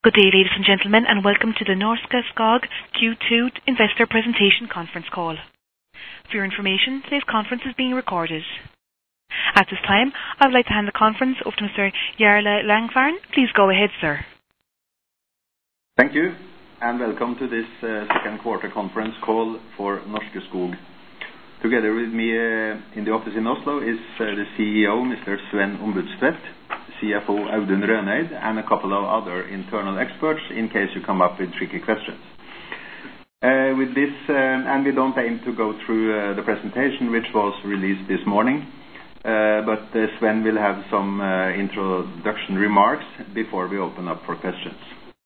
Good day, ladies and gentlemen, and welcome to the Norske Skog Q2 Investor Presentation Conference Call. For your information, today's conference is being recorded. At this time, I would like to hand the conference over to Mr. Jarle Langvarn. Please go ahead, sir. Thank you, and welcome to this second quarter conference call for Norske Skog. Together with me in the office in Oslo is the CEO, Mr. Sven Ombudstvedt, CFO Audun Røneid, and a couple of other internal experts in case you come up with tricky questions. With this, and we don't aim to go through the presentation which was released this morning, but Sven will have some introduction remarks before we open up for questions.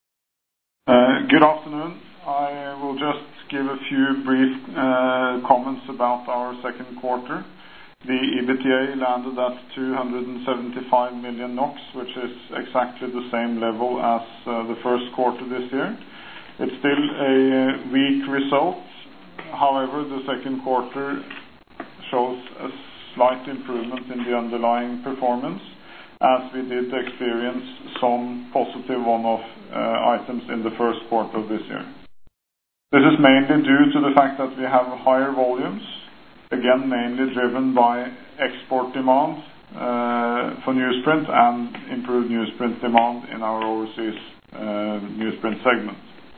Good afternoon. I will just give a few brief comments about our second quarter. The EBITDA landed at 275 million NOK, which is exactly the same level as the first quarter this year. It's still a weak result. However, the second quarter shows a slight improvement in the underlying performance, as we did experience some positive one-off items in the first quarter of this year. This is mainly due to the fact that we have higher volumes, again mainly driven by export demand for newsprint and improved newsprint demand in our overseas newsprint segment.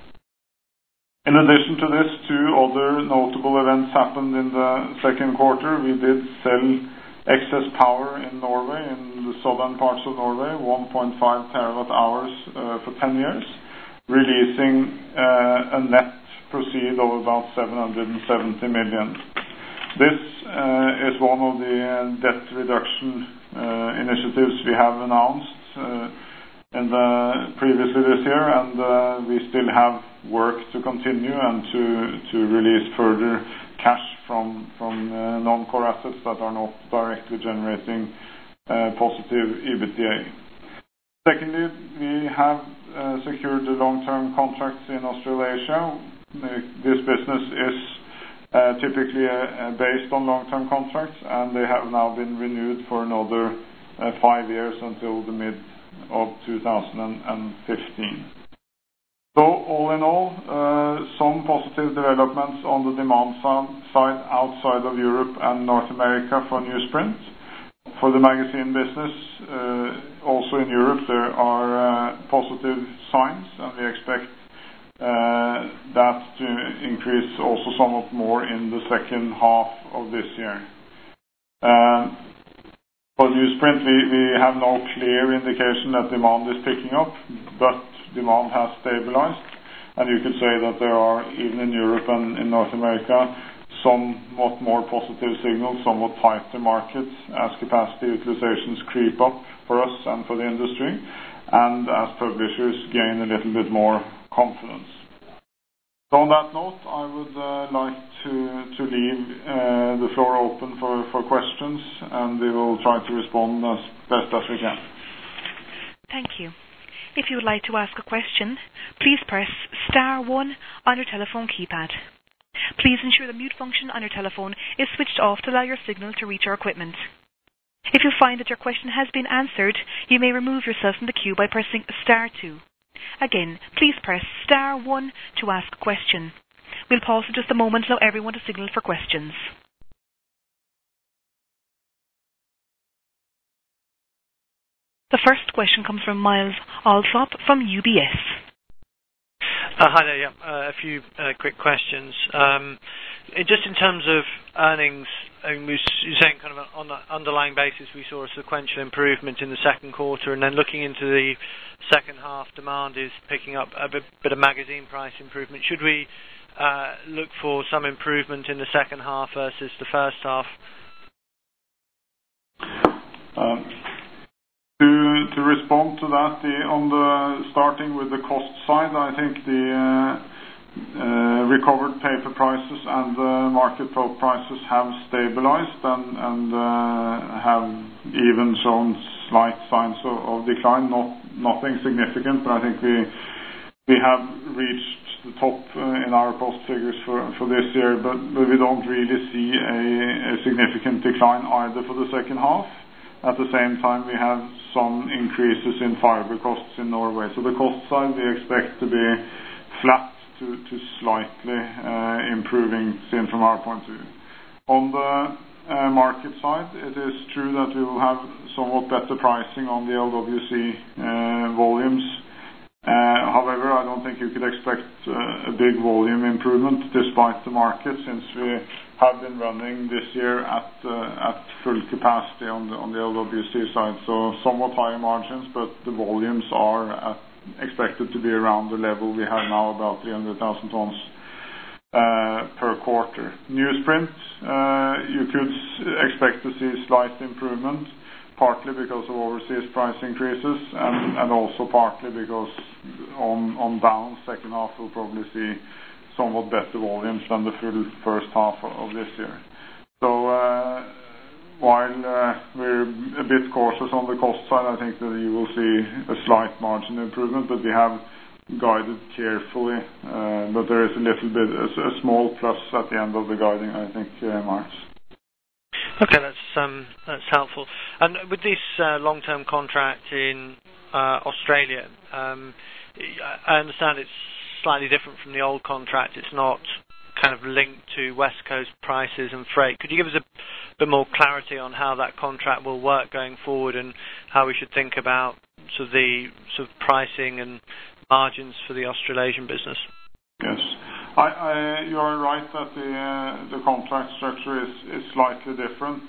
In addition to this, two other notable events happened in the second quarter. We did sell excess power in Norway, in the southern parts of Norway, 1.5 terawatt hours for 10 years, releasing a net proceed of about 770 million. This is one of the debt reduction initiatives we have announced previously this year, and we still have work to continue and to release further cash from non-core assets that are not directly generating positive EBITDA. Secondly, we have secured the long-term contracts in Australasia. This business is typically based on long-term contracts, and they have now been renewed for another 5 years until the mid of 2015. So all in all, some positive developments on the demand side outside of Europe and North America for newsprint. For the magazine business, also in Europe, there are positive signs, and we expect that to increase also somewhat more in the second half of this year. For newsprint, we have no clear indication that demand is picking up, but demand has stabilized, and you could say that there are, even in Europe and in North America, somewhat more positive signals, somewhat tighter markets as capacity utilizations creep up for us and for the industry, and as publishers gain a little bit more confidence. So on that note, I would like to leave the floor open for questions, and we will try to respond as best as we can. Thank you. If you would like to ask a question, please press star 1 on your telephone keypad. Please ensure the mute function on your telephone is switched off to allow your signal to reach our equipment. If you find that your question has been answered, you may remove yourself from the queue by pressing star 2. Again, please press star 1 to ask a question. We'll pause for just a moment to allow everyone to signal for questions. The first question comes from Miles Alsop from UBS. Hi there, a few quick questions. Just in terms of earnings, you're saying kind of on an underlying basis we saw a sequential improvement in the second quarter, and then looking into the second half, demand is picking up a bit of magazine price improvement. Should we look for some improvement in the second half versus the first half? To respond to that, starting with the cost side, I think the recovered paper prices and the market pulp prices have stabilized and have even shown slight signs of decline, nothing significant, but I think we have reached the top in our cost figures for this year, but we don't really see a significant decline either for the second half. At the same time, we have some increases in fiber costs in Norway. So the cost side we expect to be flat to slightly improving, seen from our point of view. On the market side, it is true that we will have somewhat better pricing on the LWC volumes. However, I don't think you could expect a big volume improvement despite the market, since we have been running this year at full capacity on the LWC side. So somewhat higher margins, but the volumes are expected to be around the level we have now, about 300,000 tons per quarter. Newsprint, you could expect to see slight improvement, partly because of overseas price increases, and also partly because on balance, second half will probably see somewhat better volumes than the full first half of this year. So while we're a bit cautious on the cost side, I think that you will see a slight margin improvement, but we have guided carefully, but there is a little bit, a small plus at the end of the guiding, I think, Marks. Okay, that's helpful. And with this long-term contract in Australia, I understand it's slightly different from the old contract. It's not kind of linked to West Coast prices and freight. Could you give us a bit more clarity on how that contract will work going forward, and how we should think about the pricing and margins for the Australasian business? Yes. You are right that the contract structure is slightly different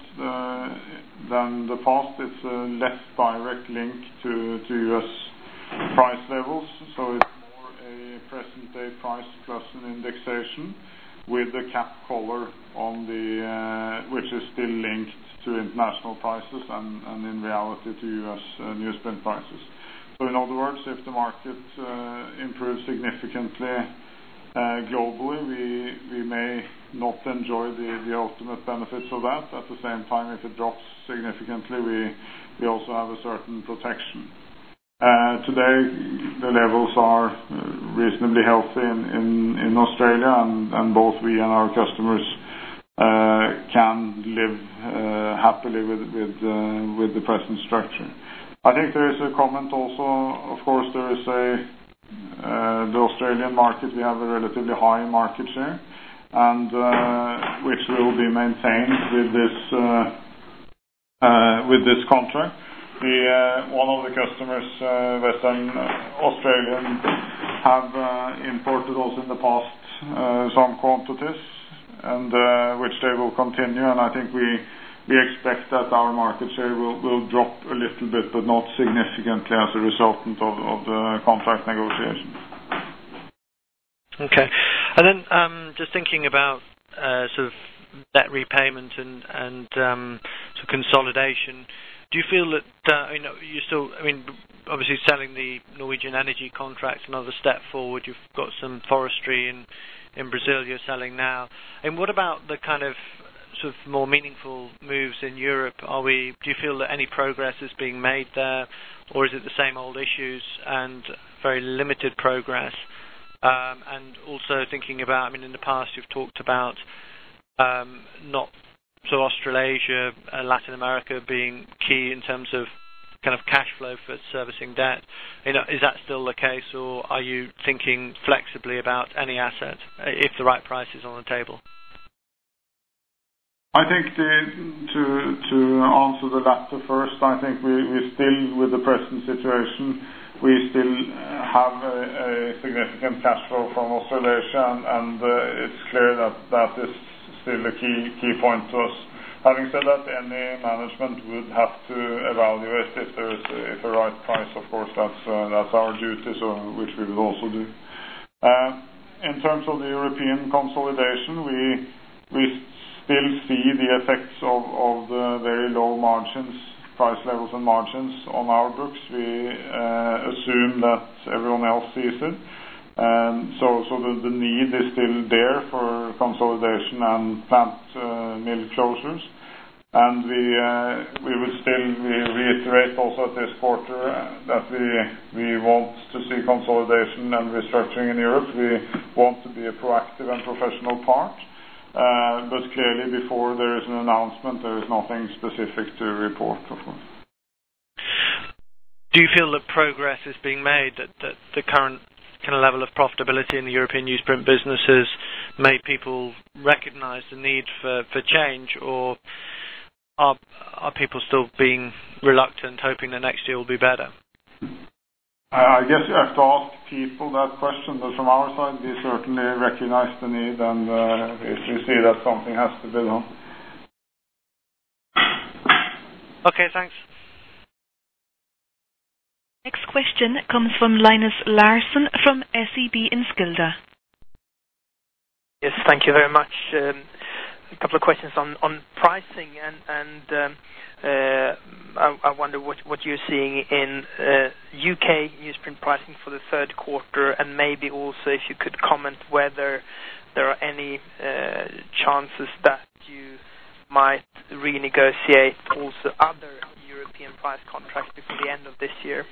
than the past. It's a less direct link to US price levels, so it's more a present day price plus an indexation with a cap collar on the which is still linked to international prices and in reality to US newsprint prices. So in other words, if the market improves significantly globally, we may not enjoy the ultimate benefits of that. At the same time, if it drops significantly, we also have a certain protection. Today, the levels are reasonably healthy in Australia, and both we and our customers can live happily with the present structure. I think there is a comment also. Of course, there is the Australian market. We have a relatively high market share, and which will be maintained with this contract. One of the customers, Western Australian, have imported also in the past some quantities, and which they will continue. And I think we expect that our market share will drop a little bit, but not significantly as a resultant of the contract negotiations. Okay. And then just thinking about debt repayment and consolidation, do you feel that you're still, obviously selling the Norwegian energy contracts, another step forward? You've got some forestry in Brazil you're selling now. And what about the kind of more meaningful moves in Europe? Do you feel that any progress is being made there, or is it the same old issues and very limited progress? And also thinking about, in the past you've talked about Australasia, Latin America being key in terms of kind of cash flow for servicing debt. Is that still the case, or are you thinking flexibly about any asset if the right price is on the table? I think to answer the latter first, I think we still, with the present situation, we still have a significant cash flow from Australasia, and it's clear that is still a key point to us. Having said that, any management would have to evaluate if there is a right price. Of course, that's our duty, which we will also do. In terms of the European consolidation, we still see the effects of the very low margins, price levels and margins on our books. We assume that everyone else sees it. So the need is still there for consolidation and plant mill closures. And we reiterate also at this quarter that we want to see consolidation and restructuring in Europe. We want to be a proactive and professional part. But clearly, before there is an announcement, there is nothing specific to report, of course. Do you feel that progress is being made, that the current kind of level of profitability in the European newsprint business has made people recognise the need for change, or are people still being reluctant, hoping that next year will be better? I guess you have to ask people that question, but from our side, we certainly recognize the need, and if we see that something has to be done. Okay, thanks. Next question comes from Linus Larsson from SEB Enskilda. Yes, thank you very much. A couple of questions on pricing, and I wonder what you're seeing in UK newsprint pricing for the third quarter, and maybe also if you could comment whether there are any chances that you might renegotiate also other European price contracts before the end of this year.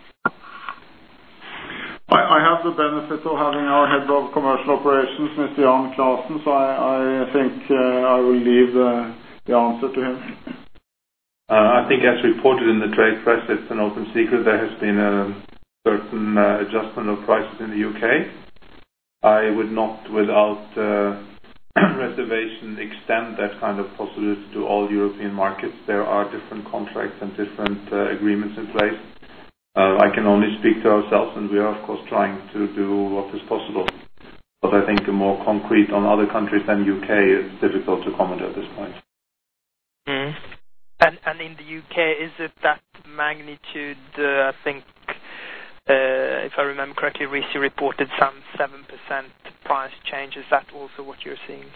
I have the benefit of having our head of commercial operations, Mr. Jan Clausen, so I think I will leave the answer to him. I think as reported in the trade press, it's an open secret. There has been a certain adjustment of prices in the UK. I would not, without reservation, extend that kind of possibility to all European markets. There are different contracts and different agreements in place. I can only speak to ourselves, and we are, of course, trying to do what is possible. But I think more concrete on other countries than UK is difficult to comment at this point. Mm. And in the UK, is it that magnitude? I think, if I remember correctly, RISI reported some 7% price change. Is that also what you're seeing?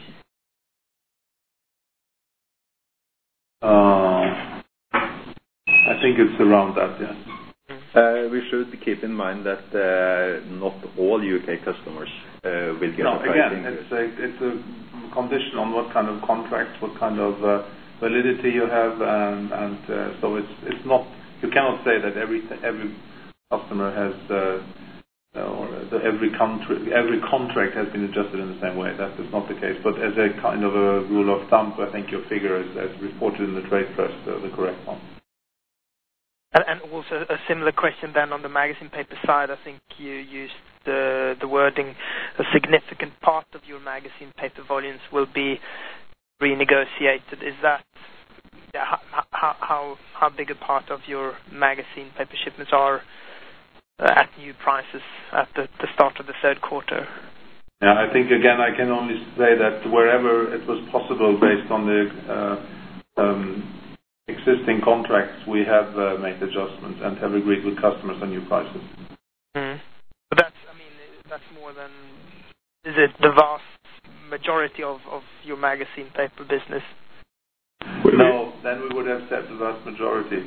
I think it's around that, yes. We should keep in mind that not all UK customers will get a price increase. It's a condition on what kind of contract, what kind of validity you have, and so it's not. You cannot say that every customer has every contract has been adjusted in the same way. That is not the case. But as a kind of a rule of thumb, I think your figure is, as reported in the trade press, the correct one. And also a similar question then on the magazine paper side. I think you used the wording, a significant part of your magazine paper volumes will be renegotiated. Is that how big a part of your magazine paper shipments are at new prices at the start of the third quarter? Yeah, I think again I can only say that wherever it was possible, based on the existing contracts, we have made adjustments and have agreed with customers on new prices. Mm. But that's more than, is it the vast majority of your magazine paper business? No, then we would have said the vast majority.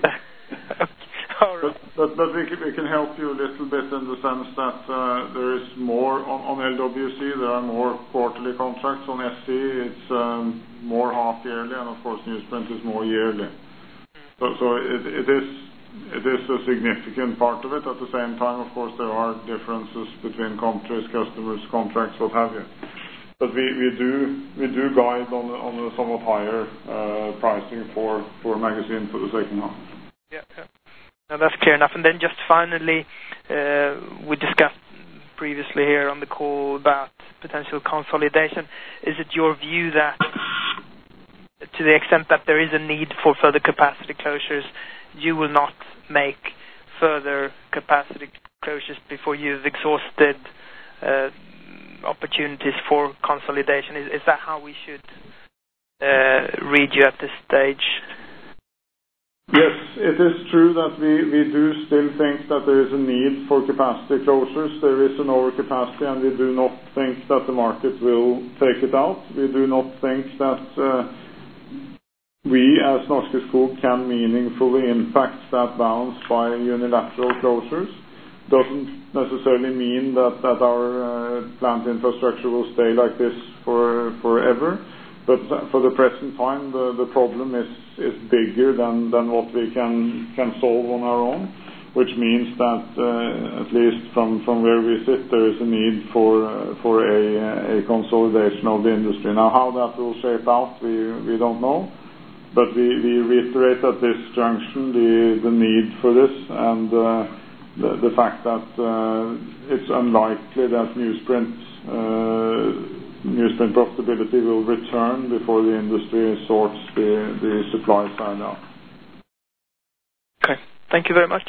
All right. But we can help you a little bit in the sense that there is more on LWC. There are more quarterly contracts. On SC, it's more half yearly, and of course newsprint is more yearly. So it is a significant part of it. At the same time, of course, there are differences between countries, customers, contracts, what have you. But we do guide on a somewhat higher pricing for magazine for the second half. Yeah. No, that's clear enough. And then just finally, we discussed previously here on the call about potential consolidation. Is it your view that, to the extent that there is a need for further capacity closures, you will not make further capacity closures before you've exhausted opportunities for consolidation? Is that how we should read you at this stage? Yes, it is true that we do still think that there is a need for capacity closures. There is an overcapacity, and we do not think that the market will take it out. We do not think that we as Norske Skog can meaningfully impact that balance by unilateral closures. Doesn't necessarily mean that our plant infrastructure will stay like this forever. But for the present time, the problem is bigger than what we can solve on our own. which means that at least from where we sit, there is a need for a consolidation of the industry. Now, how that will shape out, we don't know, but we reiterate at this junction the need for this, and the fact that it's unlikely that newsprint profitability will return before the industry sorts the supply side out. Okay, thank you very much.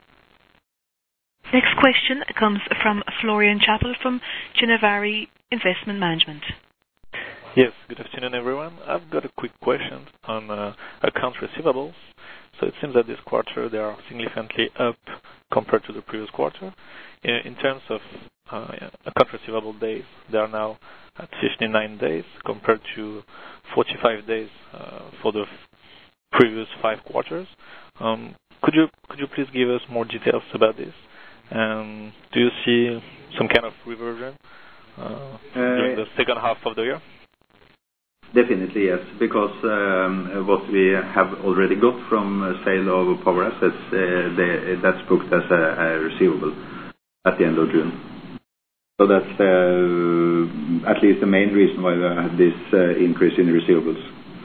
Next question comes from Florian Chappell from Gennevari Investment Management. Yes, good afternoon, everyone. I've got a quick question on accounts receivables. So it seems that this quarter they are significantly up compared to the previous quarter. In terms of account receivable days, they are now at 59 days compared to 45 days for the previous 5 quarters. Could you please give us more details about this? Do you see some kind of reversion during the second half of the year? Definitely, yes, because what we have already got from sale of power assets, that's booked as a receivable at the end of June. So that's at least the main reason why we have this increase in receivables.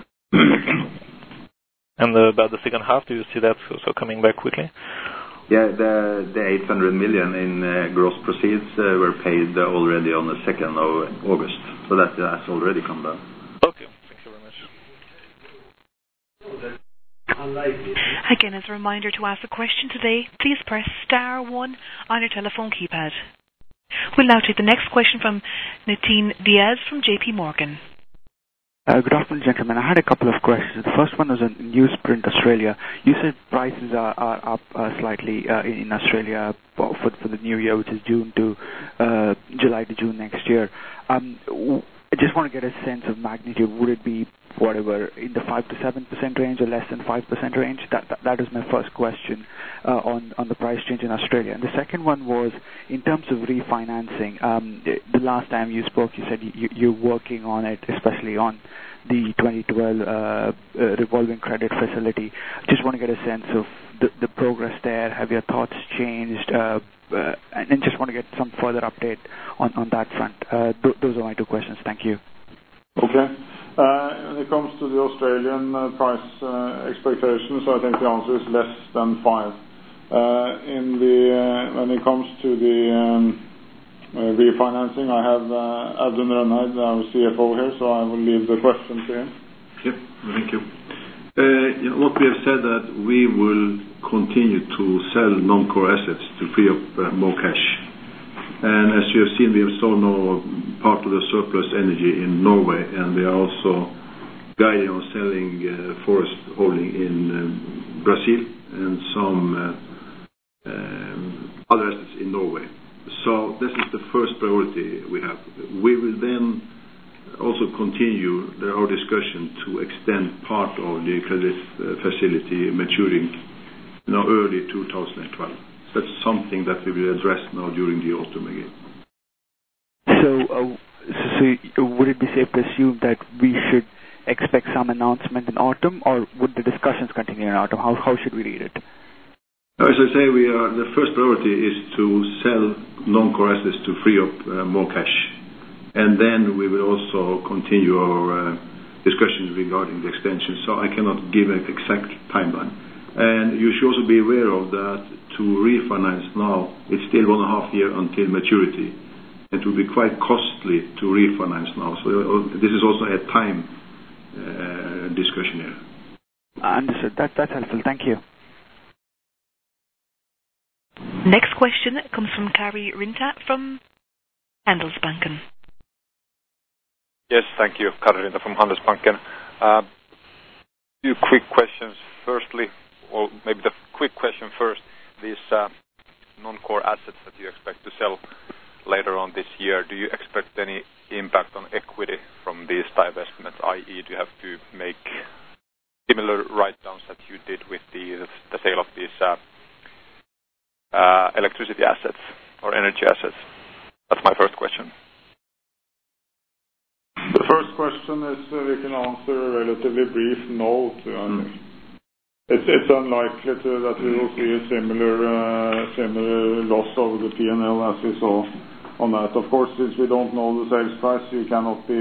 And about the second half, do you see that also coming back quickly? Yeah, the 800 million in gross proceeds were paid already on the 2nd of August. So that has already come down. Okay, thank you very much. Again, as a reminder to ask a question today, please press star 1 on your telephone keypad. We'll now take the next question from Nitin Diaz from JP Morgan. Good afternoon, gentlemen. I had a couple of questions. The first one was on newsprint Australia. You said prices are up slightly in Australia for the new year, which is July to June next year. I just want to get a sense of magnitude. Would it be whatever in the 5 to 7% range or less than 5% range? That is my first question on the price change in Australia. And the second one was in terms of refinancing. The last time you spoke, you said you're working on it, especially on the 2012 revolving credit facility. Just want to get a sense of the progress there. Have your thoughts changed? And just want to get some further update on that front. Those are my 2 questions. Thank you. Okay. When it comes to the Australian price expectations, I think the answer is less than 5. When it comes to the refinancing, I have Audun Rønneid, our CFO here, so I will leave the question to him. Yep, thank you. What we have said that we will continue to sell non-core assets to free up more cash. And as you have seen, we have sold now part of the surplus energy in Norway, and we are also guiding on selling forest holding in Brazil and some other assets in Norway. So this is the first priority we have. We will then also continue our discussion to extend part of the credit facility maturing early 2012. So that's something that we will address now during the autumn again. So would it be safe to assume that we should expect some announcement in autumn, or would the discussions continue in autumn? How should we read it? As I say, the first priority is to sell non-core assets to free up more cash. And then we will also continue our discussions regarding the extension. So I cannot give an exact timeline. And you should also be aware of that to refinance now, it's still 1.5 years until maturity. It will be quite costly to refinance now. So this is also a time discussion here. Understood. That's helpful. Thank you. Next question comes from Kari Rinta from Handelsbanken. Yes, thank you. Kari Rinta from Handelsbanken. Two quick questions. Firstly, or maybe the quick question first, these non-core assets that you expect to sell later on this year, do you expect any impact on equity from these divestments, i.e. do you have to make similar write-downs that you did with the sale of these electricity assets or energy assets? That's my first question. The first question is we can answer a relatively brief no to, I think. It's unlikely that we will see a similar loss over the P&L as we saw on that. Of course, since we don't know the sales price, you cannot be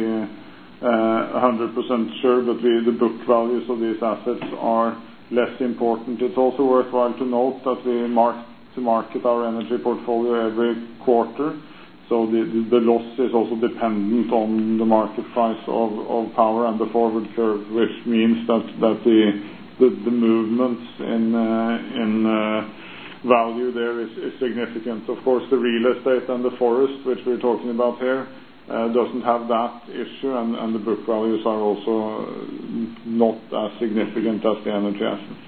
100% sure, but the book values of these assets are less important. It's also worthwhile to note that we market our energy portfolio every quarter, so the loss is also dependent on the market price of power and the forward curve, which means that the movements in value there is significant. Of course, the real estate and the forest, which we're talking about here, doesn't have that issue, and the book values are also not as significant as the energy assets.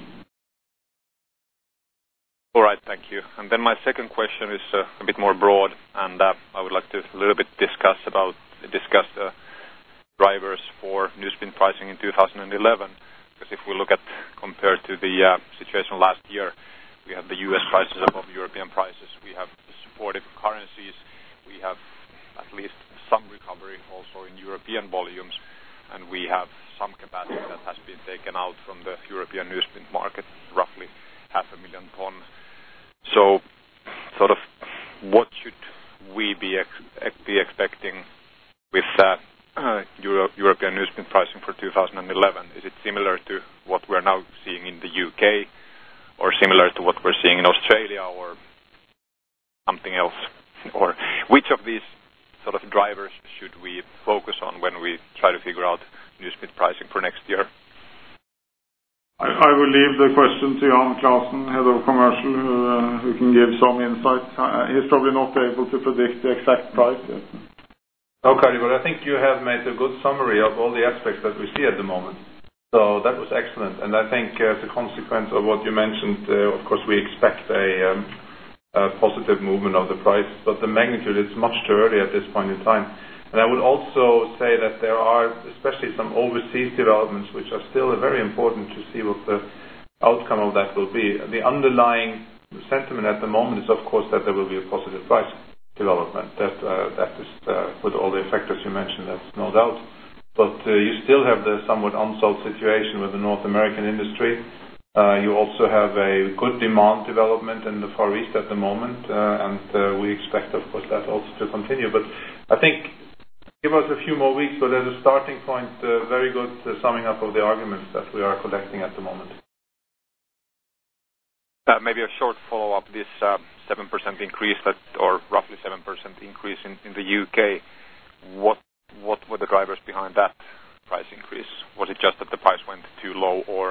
All right, thank you. And then my second question is a bit more broad, and I would like to a little bit discuss the drivers for newsprint pricing in 2011. Because if we look at compared to the situation last year, we have the U.S. prices above European prices. We have supportive currencies. We have at least some recovery also in European volumes, and we have some capacity that has been taken out from the European newsprint market, roughly 500,000 tons. So, sort of, what should we be expecting with European newsprint pricing for 2011? Is it similar to what we're now seeing in the UK, or similar to what we're seeing in Australia, or something else? Or which of these sort of drivers should we focus on when we try to figure out newsprint pricing for next year? I will leave the question to Jan Clausen, Head of Commercial, who can give some insight. He's probably not able to predict the exact price yet. Okay, but I think you have made a good summary of all the aspects that we see at the moment. So that was excellent, and I think as a consequence of what you mentioned, of course we expect a positive movement of the price, but the magnitude is much too early at this point in time. And I would also say that there are especially some overseas developments which are still very important to see what the outcome of that will be. The underlying sentiment at the moment is of course that there will be a positive price development. That is with all the factors you mentioned, that's no doubt. But you still have the somewhat unsolved situation with the North American industry. You also have a good demand development in the Far East at the moment, and we expect, of course, that also to continue. But I think give us a few more weeks, but as a starting point, very good summing up of the arguments that we are collecting at the moment. Maybe a short follow-up, this 7% increase, or roughly 7% increase in the UK, what were the drivers behind that price increase? Was it just that the price went too low, or?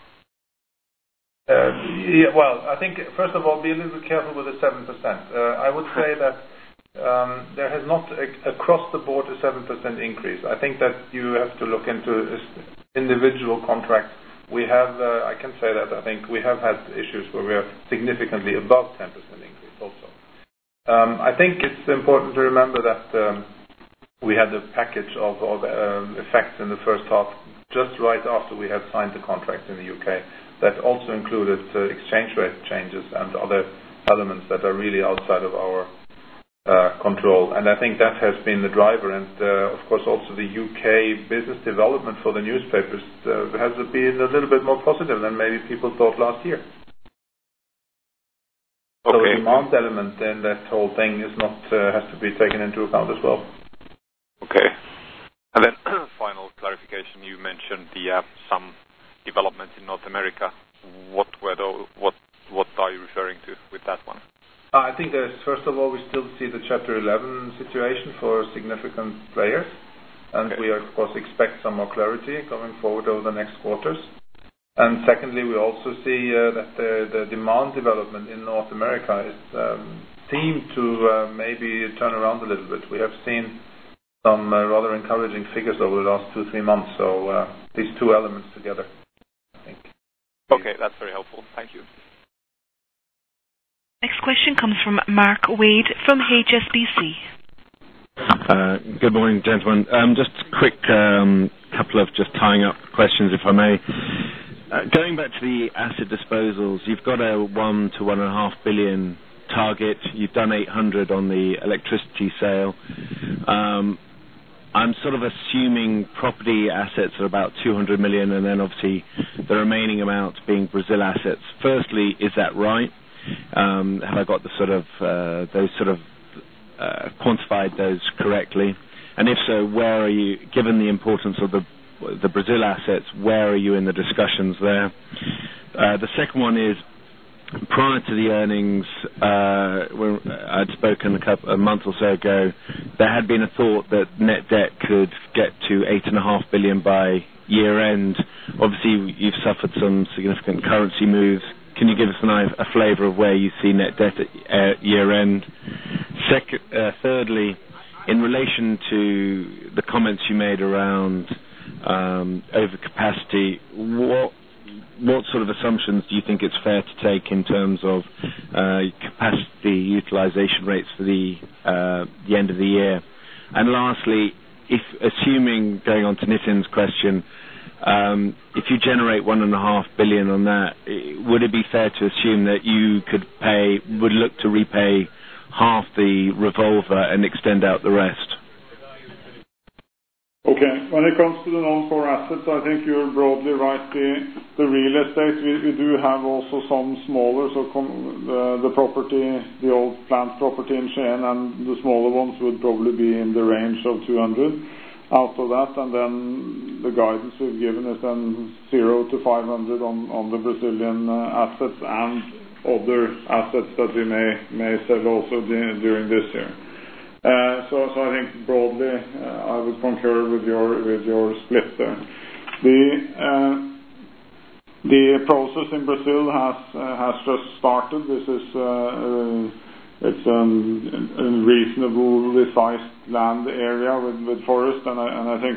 Yeah, well, I think, first of all, be a little bit careful with the 7%. I would say that there has not across the board a 7% increase. I think that you have to look into individual contracts. We have, I can say that I think we have had issues where we are significantly above 10% increase also. I think it's important to remember that we had a package of effects in the first half just right after we had signed the contract in the UK. That also included exchange rate changes and other elements that are really outside of our control. And I think that has been the driver. And of course also the UK business development for the newspapers has been a little bit more positive than maybe people thought last year. Okay. So the demand element in that whole thing is not has to be taken into account as well. Okay. And then final clarification, you mentioned the some developments in North America. What are you referring to with that one? I think there's, first of all, we still see the Chapter 11 situation for significant players, and we of course expect some more clarity going forward over the next quarters. And secondly, we also see that the demand development in North America is seem to maybe turn around a little bit. We have seen some rather encouraging figures over the last 2-3 months. So these two elements together, I think. Okay, that's very helpful. Thank you. Next question comes from Mark Wade from HSBC. Good morning, gentlemen. Just a quick couple of just tying up questions, if I may. Going back to the asset disposals, you've got a 1 to 1.5 billion target. You've done 800 on the electricity sale. I'm sort of assuming property assets are about 200 million, and then obviously the remaining amount being Brazil assets. Firstly, is that right? Have I got the quantified those correctly? And if so, where are you, given the importance of the Brazil assets, where are you in the discussions there? The second one is, prior to the earnings, when I'd spoken a month or so ago, there had been a thought that net debt could get to 8.5 billion by year end. Obviously, you've suffered some significant currency moves. Can you give us a flavour of where you see net debt at year end? Thirdly, in relation to the comments you made around overcapacity, what sort of assumptions do you think it's fair to take in terms of capacity utilization rates for the end of the year? And lastly, assuming, going on to Nitin's question, if you generate 1.5 billion on that, would it be fair to assume that you would look to repay half the revolver and extend out the rest? Okay. When it comes to the non-core assets, I think you're broadly right. The real estate, we do have also some smaller, the property, the old plant property in Skien, and the smaller ones would probably be in the range of 200 out of that, and then the guidance we've given is then 0 to 500 on the Brazilian assets and other assets that we may sell also during this year. So I think broadly I would concur with your split there. The process in Brazil has just started. This is it's a reasonably sized land area with forest, and I think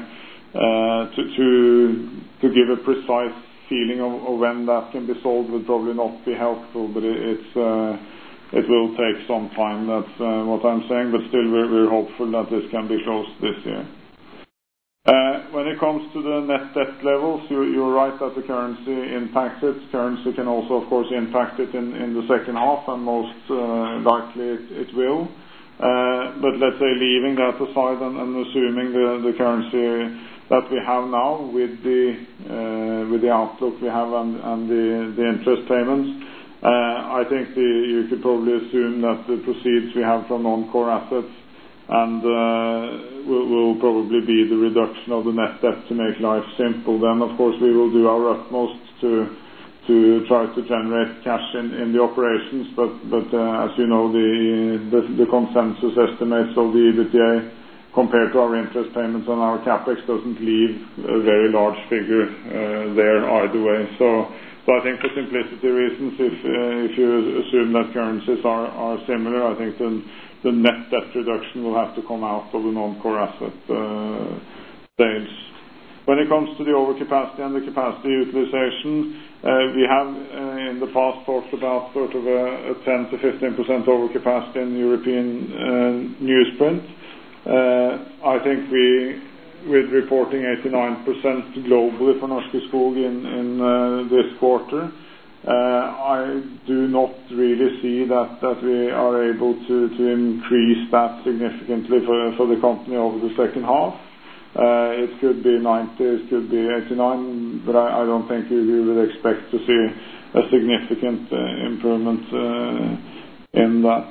to give a precise feeling of when that can be sold would probably not be helpful, but it will take some time. That's what I'm saying, but still we're hopeful that this can be closed this year. When it comes to the net debt levels, you're right that the currency impacts it. Currency can also, of course, impact it in the second half, and most likely it will. But let's say leaving that aside and assuming the currency that we have now with the outlook we have and the interest payments, I think you could probably assume that the proceeds we have from non-core assets and will probably be the reduction of the net debt to make life simple. Then, of course, we will do our utmost to try to generate cash in the operations, but as you know, the consensus estimates of the EBITDA compared to our interest payments on our capex doesn't leave a very large figure there either way. So I think for simplicity reasons, if you assume that currencies are similar, I think the net debt reduction will have to come out of the non-core asset sales. When it comes to the overcapacity and the capacity utilization, we have in the past talked about sort of a 10 to 15% overcapacity in European newsprint. I think with reporting 89% globally for Norske Skog in this quarter, I do not really see that we are able to increase that significantly for the company over the second half. It could be 90, it could be 89, but I don't think you would expect to see a significant improvement in that.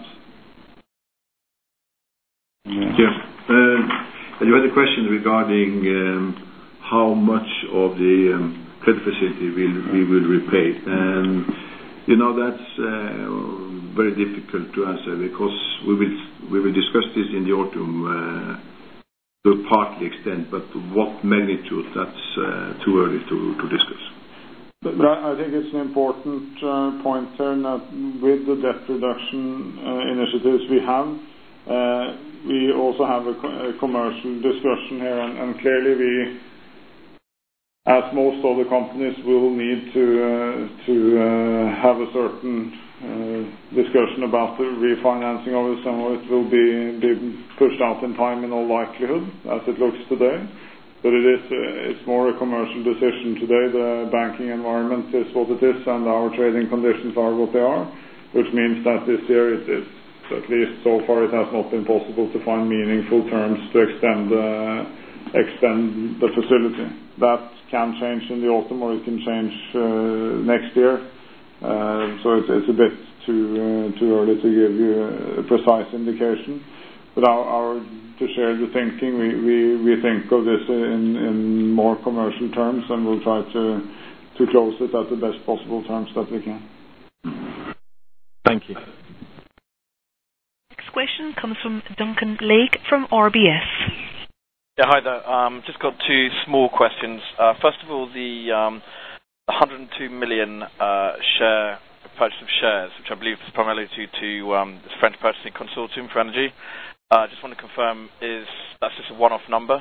Yes. You had a question regarding how much of the credit facility we will repay. That's very difficult to answer because we will discuss this in the autumn to a partly extent, but what magnitude, that's too early to discuss. But I think it's an important point here that with the debt reduction initiatives we have, we also have a commercial discussion here, and clearly we, as most other companies, will need to have a certain discussion about the refinancing of it. Some of it will be pushed out in time in all likelihood, as it looks today. But it's more a commercial decision today. The banking environment is what it is, and our trading conditions are what they are, which means that this year it is at least so far, it has not been possible to find meaningful terms to extend the facility. That can change in the autumn, or it can change next year. So it's a bit too early to give you a precise indication. But to share the thinking, we think of this in more commercial terms, and we'll try to close it at the best possible terms that we can. Thank you. Next question comes from Duncan Lake from RBS. Yeah, hi there. Just got two small questions. First of all, the 102 million share purchase of shares, which I believe is primarily due to the French Purchasing Consortium for Energy. Just want to confirm, that's just a one-off number?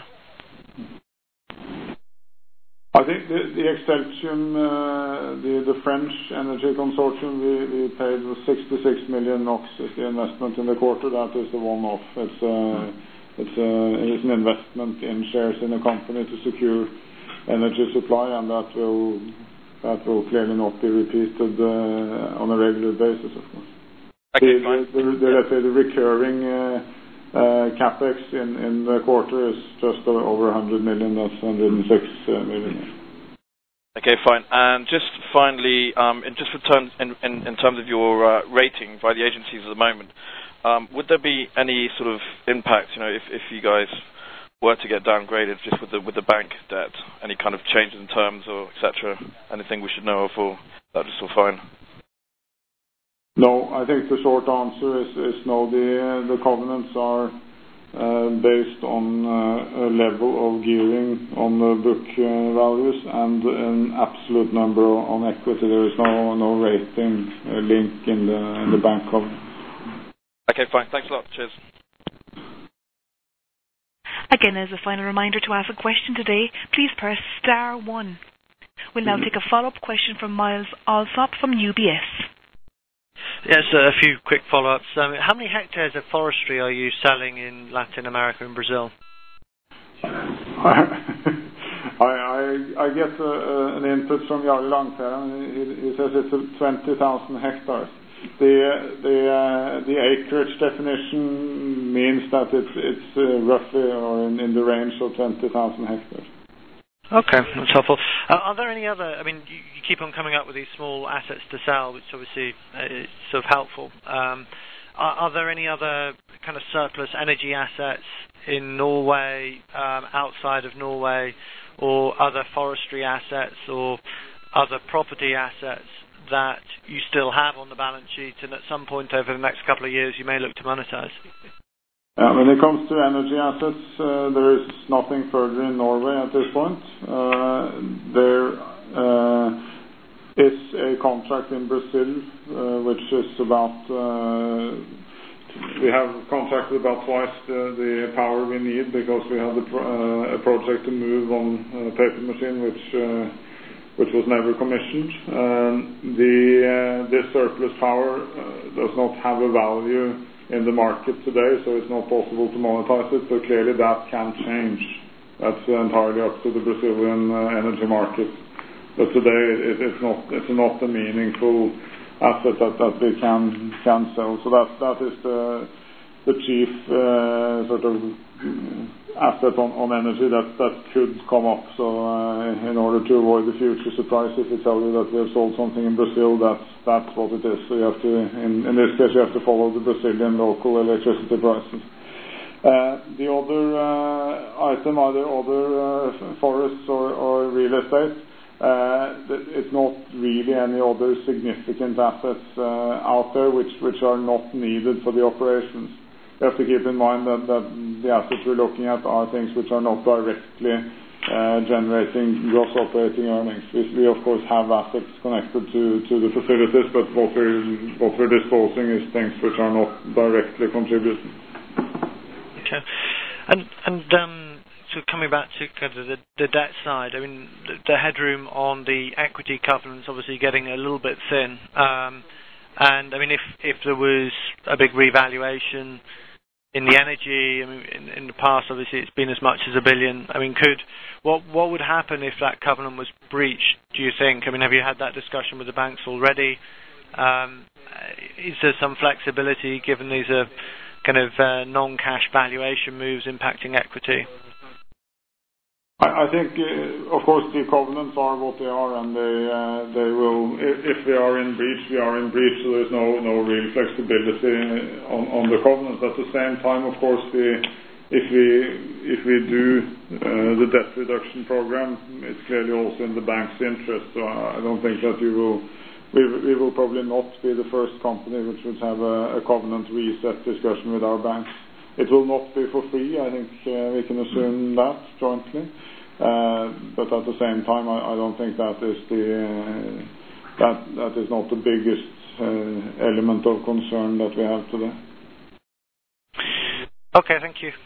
I think the extension, the French Energy Consortium, we paid was 66 million NOK is the investment in the quarter. That is the one-off. It's an investment in shares in a company to secure energy supply, and that will clearly not be repeated on a regular basis, of course. Okay, fine. The recurring capex in the quarter is just over 100 million. That's 106 million. Okay, fine. And just finally, in terms of your rating by the agencies at the moment, would there be any sort of impact, if you guys were to get downgraded just with the bank debt, any kind of change in terms or etc.? Anything we should know of, or that's all fine? No, I think the short answer is no. The covenants are based on a level of gearing on the book values and an absolute number on equity. There is no rating link in the bank covenant. Okay, fine. Thanks a lot. Cheers. Again, as a final reminder, to ask a question today, please press star 1. We'll now take a follow-up question from Miles Alsop from UBS. Yes, a few quick follow-ups. How many hectares of forestry are you selling in Latin America and Brazil? I get an input from Jarle Langteren. He says it's 20,000 hectares. The acreage definition means that it's roughly or in the range of 20,000 hectares. Okay, that's helpful. Are there any other, you keep on coming up with these small assets to sell, which obviously is sort of helpful. Are there any other kind of surplus energy assets in Norway, outside of Norway, or other forestry assets or other property assets that you still have on the balance sheet and at some point over the next couple of years you may look to monetize? When it comes to energy assets, there is nothing further in Norway at this point. There is a contract in Brazil, which is about, we have contracted about twice the power we need because we have a project to move on a paper machine which was never commissioned. This surplus power does not have a value in the market today, so it's not possible to monetize it, but clearly that can change. That's entirely up to the Brazilian energy market. But today it's not a meaningful asset that we can sell. So that is the chief sort of asset on energy that could come up. So in order to avoid the future surprise, if we tell you that we have sold something in Brazil, that's what it is. So you have to, in this case, you have to follow the Brazilian local electricity prices. The other item, either other forests or real estate, it's not really any other significant assets out there which are not needed for the operations. You have to keep in mind that the assets we're looking at are things which are not directly generating gross operating earnings. We of course have assets connected to the facilities, but what we're disposing is things which are not directly contributing. Okay. And so coming back to kind of the debt side, the headroom on the equity covenants obviously getting a little bit thin. And if there was a big revaluation in the energy, in the past, obviously it's been as much as $1 billion. What would happen if that covenant was breached? Do you think? Have you had that discussion with the banks already? Is there some flexibility given these are kind of non-cash valuation moves impacting equity? I think, of course, the covenants are what they are, and they will. If we are in breach, we are in breach. So there's no real flexibility on the covenants. At the same time, of course, if we do the debt reduction program, it's clearly also in the bank's interest. So I don't think that we will probably not be the first company which would have a covenant reset discussion with our banks. It will not be for free. I think we can assume that jointly. But at the same time, I don't think that is that is not the biggest element of concern that we have today. Okay, thank you.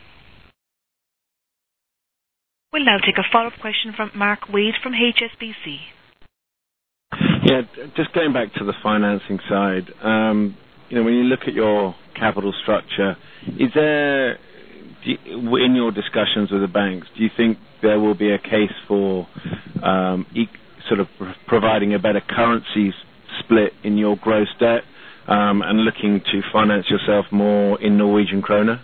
We'll now take a follow-up question from Mark Wade from HSBC. Yeah, just going back to the financing side. When you look at your capital structure, is there, in your discussions with the banks, do you think there will be a case for sort of providing a better currency split in your gross debt and looking to finance yourself more in Norwegian kroner?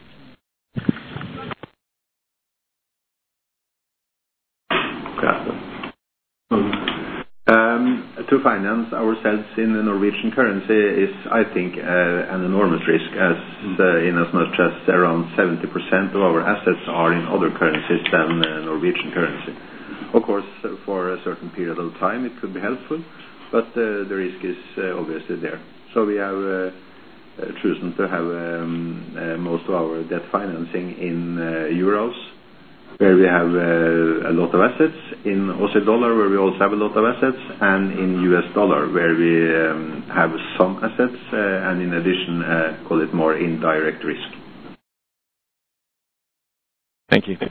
To finance ourselves in the Norwegian currency is, I think, an enormous risk, in as much as around 70% of our assets are in other currencies than Norwegian currency. Of course, for a certain period of time it could be helpful, but the risk is obviously there. So we have chosen to have most of our debt financing in euros, where we have a lot of assets, in Aussie dollar, where we also have a lot of assets, and in US dollar, where we have some assets, and in addition, call it more indirect risk. Thank you.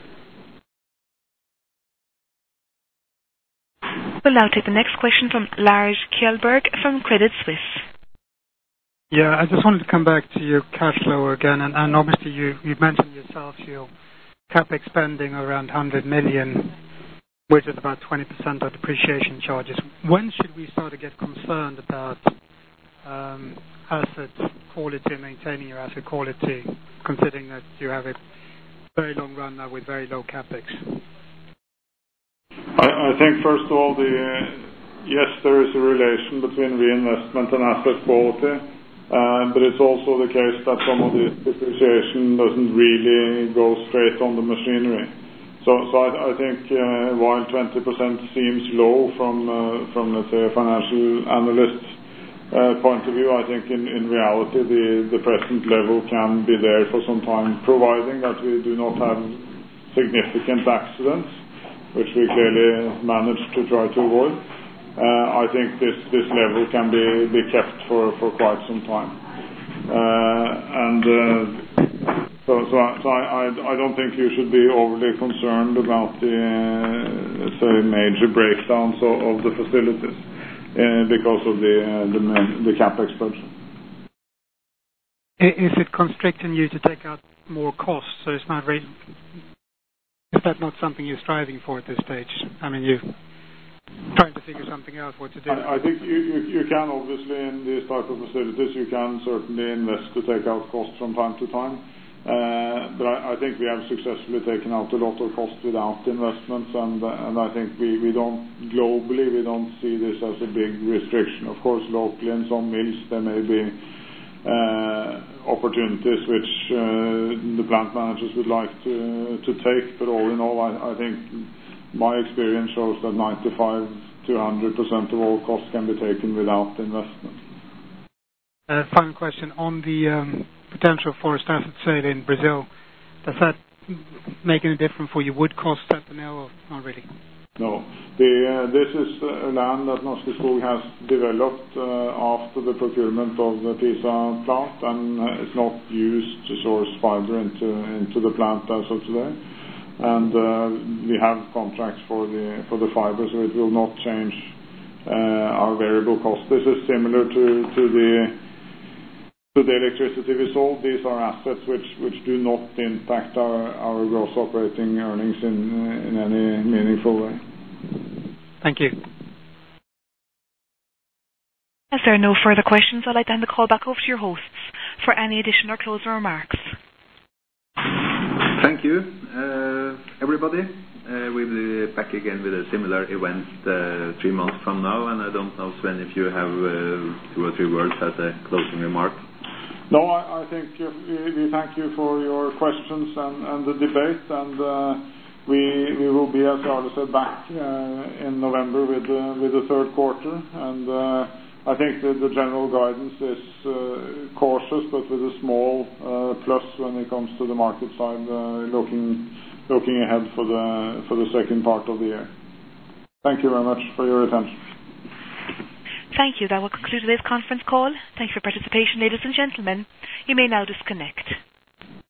We'll now take the next question from Lars Kjellberg from Credit Suisse. Yeah, I just wanted to come back to your cash flow again, and obviously you've mentioned yourself your CapEx spending around 100 million, which is about 20% of depreciation charges. When should we start to get concerned about asset quality and maintaining your asset quality, considering that you have a very long run now with very low CapEx? I think, first of all, yes, there is a relation between reinvestment and asset quality. But it's also the case that some of the depreciation doesn't really go straight on the machinery. So I think while 20% seems low from let's say a financial analyst point of view, I think in reality the present level can be there for some time, providing that we do not have significant accidents, which we clearly manage to try to avoid. I think this level can be kept for quite some time, so I don't think you should be overly concerned about the let's say major breakdowns of the facilities because of the capex budget. Is it constricting you to take out more costs? So it's not really. Is that not something you're striving for at this stage? I mean, you trying to figure something out what to do. I think you can obviously in these type of facilities you can certainly invest to take out costs from time to time, but I think we have successfully taken out a lot of costs without investments, and I think we don't globally we don't see this as a big restriction. Of course, locally in some mills there may be opportunities which the plant managers would like to take, but all in all I think my experience shows that 95 to 100% of all costs can be taken without investment. Final question on the potential forest asset sale in Brazil. Does that make any difference for your wood costs at the mill or not really? No. This is land that Norske Skog has developed after the procurement of the Pisa plant, and it's not used to source fiber into the plant as of today. And we have contracts for the fiber, so it will not change our variable cost. This is similar to the electricity we sold. These are assets which do not impact our gross operating earnings in any meaningful way. Thank you. As there are no further questions, I'd like to hand the call back over to your hosts for any additional or closing remarks. Thank you, everybody. We'll be back again with a similar event 3 months from now, and I don't know, Sven, if you have 2 or 3 words as a closing remark. No, I think we thank you for your questions and the debate, and we will be, as Arne said, back in November with the third quarter, and I think that the general guidance is cautious, but with a small plus when it comes to the market side, looking ahead for the second part of the year. Thank you very much for your attention. Thank you. That will conclude today's conference call. Thank you for participation, ladies and gentlemen. You may now disconnect.